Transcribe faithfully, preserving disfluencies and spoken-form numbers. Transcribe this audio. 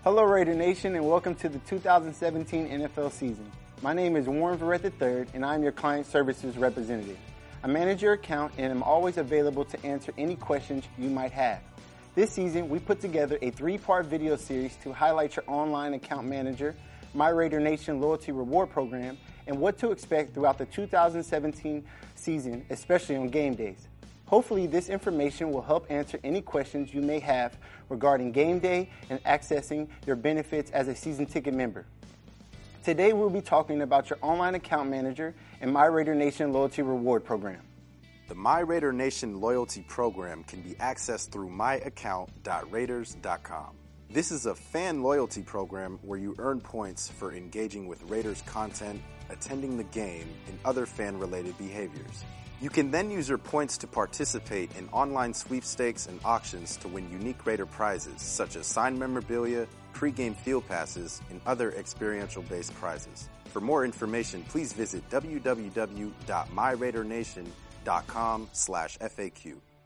Hello Raider Nation and welcome to the two thousand seventeen N F L season. My name is Warren Verrett the third and I'm your client services representative. I manage your account and am always available to answer any questions you might have. This season we put together a three-part video series to highlight your online account manager, My Raider Nation Loyalty Reward Program, and what to expect throughout the two thousand seventeen season, especially on game days. Hopefully this information will help answer any questions you may have regarding game day and accessing your benefits as a season ticket member. Today we'll be talking about your online account manager and My Raider Nation Loyalty Reward Program. The My Raider Nation Loyalty Program can be accessed through my account dot raiders dot com. This is a fan loyalty program where you earn points for engaging with Raiders content, attending the game, and other fan-related behaviors. You can then use your points to participate in online sweepstakes and auctions to win unique Raider prizes such as signed memorabilia, pre-game field passes, and other experiential-based prizes. For more information, please visit w w w dot my raider nation dot com slash F A Q.